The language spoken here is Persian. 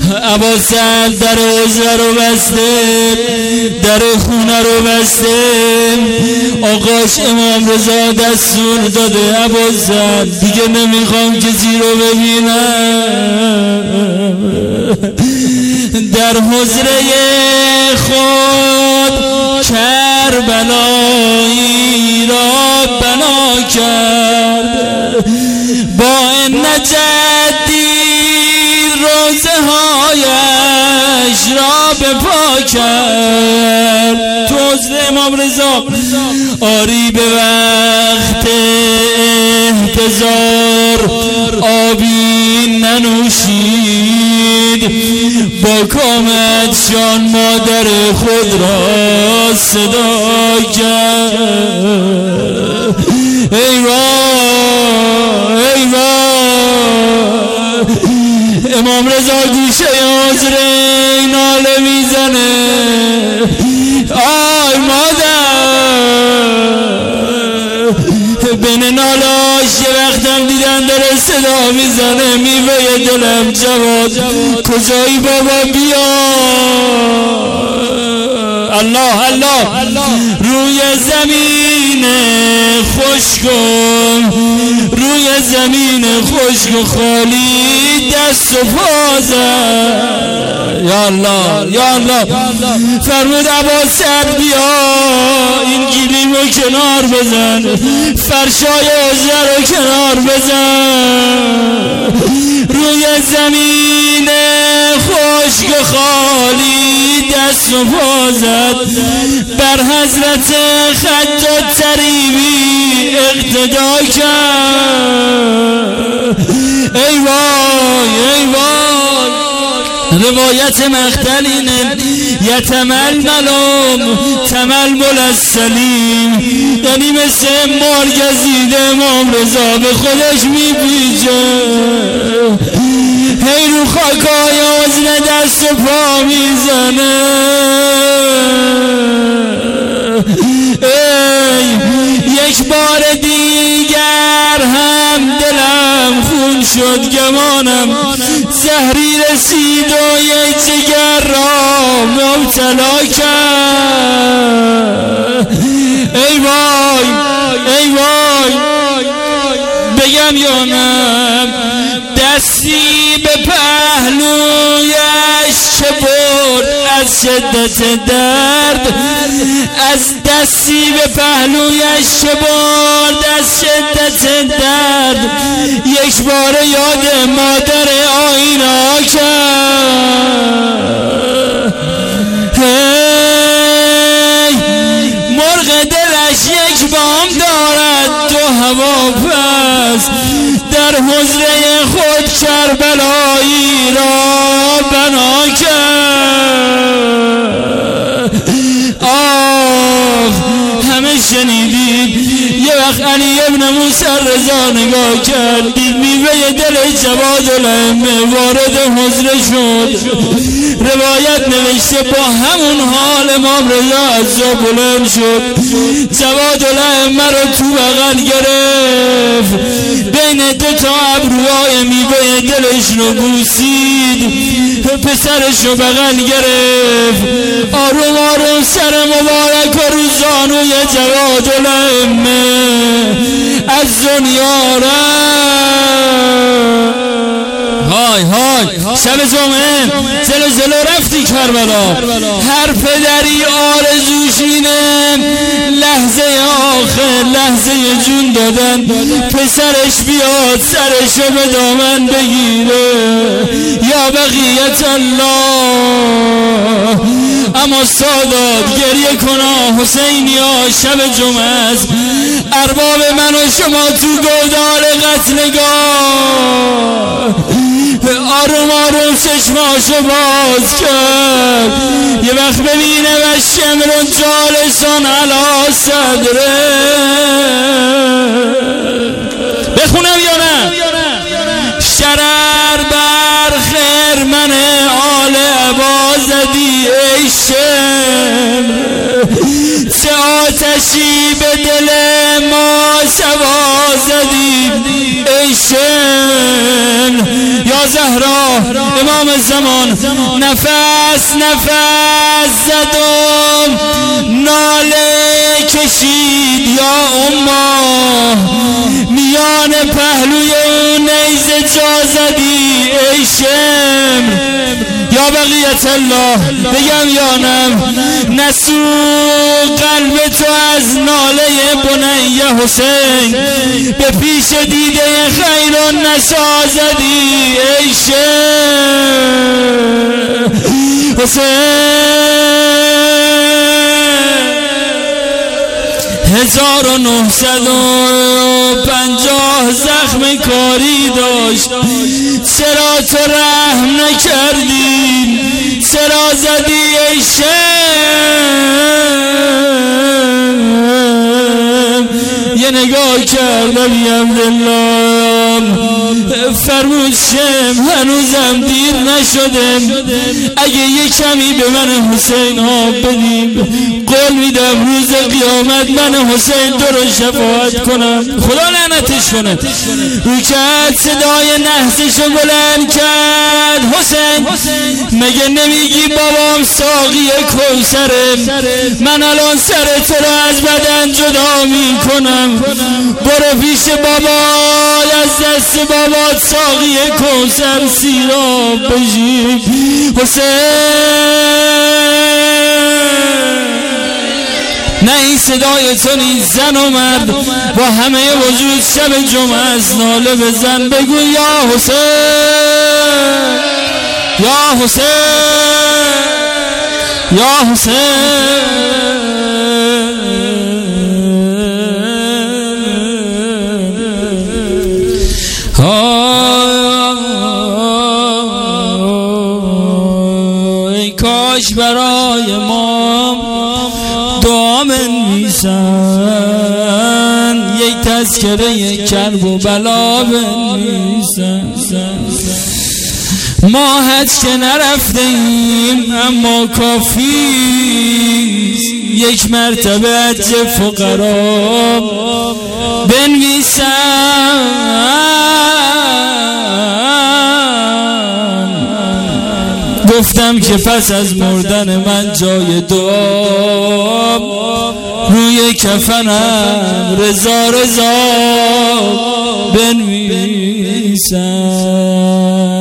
ابوالسعد در حجره رو بسته، در خونه رو بسته. آقاش امام رضا دستور داده ابوالسعد دیگه نمیخوام کسی رو ببینم. در حجره خود کربلایی را بنا کرد، با نجدی روزه هایش را بپا کرد. تو حضر امام رضا آری به وقت احتضار آبی ننوشید، با کامت شان مادر خود را صدا کرد. ای وای ای وای، امام رضا گوشه حضر ناله میزنه. آی مادر، بین نالاش یه وقتم دیدن داره صدا میزنه میوه دلم جواد کجایی بابا بیا. الله الله، روی زمین خشک، روی زمین خشک و خالی دست و پا زد. یا الله یا الله، فرمود ابوالسعد بیا این گلیمو کنار بزن، فرشای حجره رو کنار بزن. روی زمین خشک و خالی دست و پا زد، بر حضرت خجاج طریبی اقتدا کرد. ای وای ای وای، روایت مقتل اینه یتململم تململ السلیم، یعنی مثل مارگزیده امام رضا به خودش میپیچه، هی رو خاکای حضر دست و پا میزنه. یک بار دیگر هم دلم خون شد، گمانم زهری رسید و یک جگر را مبتلا کرد. ای وای ای وای، بگم یا نه؟ دستی به پهلویش چه برد از شدت درد، از دستی به پهلویش چه برد از شدت درد، یک بار یاد مادر آینا کرد. مرغ دلش یک بام دارد دو هوا پس، در حجره خود کربلایی را بنا کرد. همه شنیدید یه وقت علی ابن موسی رضا نگاه کرد، دید میوه دل جواد الائمه وارد حجره شد. روایت نوشته با همون حال امام رضا از جا بلند شد، جواد الائمه رو تو بغل گرفت، بین دو تا ابروهای میوه دلش رو بوسید، پسرش رو بغل گرفت، آروم آروم سر مبارک و رو زانوی جواد الائمه از دنیا رفت. های های، شب جمعه جلو رفتی کربلا، هر پدری آرزوش اینه لحظه آخر، لحظه جون دادن پسرش بیاد سرشو به دامن بگیره. یا بقیت الله. اما سادات گریه کنا حسینیا، شب جمعه است، ارباب من و شما تو گودال قتلگاه. آروم آروم چشماشو باز کرد، یه وقت ببینه و شمرون جالسان علا صدره. بخونم یا نه؟ شرر بر خرمن آل عبا زدی ای شمر، چه آتشی به دل ما سوا زدی ای شمر. یا یا زهرا امام زمان نفس زدم ناله کشید یا امه میان پهلوی اون نیزه جا زدی ای شمر یا بقیت الله بگم یانم نسو قلب تو از ناله بنیه حسین به پیش دیده خیر و نسا زدی ای شمر حسین 1950 زخم کاری داشت چرا تو رحم نکردی چرا زدی ای شم یه نگاه کردم یمدالله فرمود شم هنوزم دیر نشدم اگه یه کمی به من حسین آب بدیم قول میدم روز قیامت من حسین تو رو شفاعت کنم خدا لعنتش کنه رو کرد صدای نحسشو بلند کرد حسین مگه نمیگی بابام ساقی کوثره من الان سر تو رو از بدن جدا میکنم برو پیش بابا از دست بابا ساقی کوثر سیراب بشی حسین نه این صدای تو نیست زن و مرد با همه وجود شب جمعه از ناله بزن بگو یا حسین یا حسین یا حسین کاش برای ما دعا بنویسن یک تذکره کرب و بلا بنویسن ما حج که نرفتیم اما کافی یک مرتبه حج فقرا بنویسن گفتم که پس از مردن من جای دعا روی کفنم رضا بنویسم